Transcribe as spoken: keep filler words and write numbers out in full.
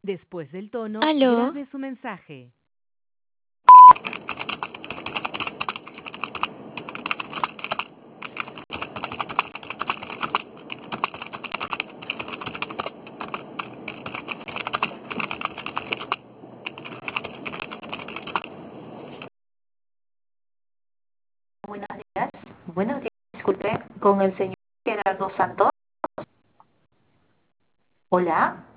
Después del tono, ¿Aló? grabe su mensaje. Buenos días. Buenos días, disculpe, con el señor Gerardo Santos. Hola.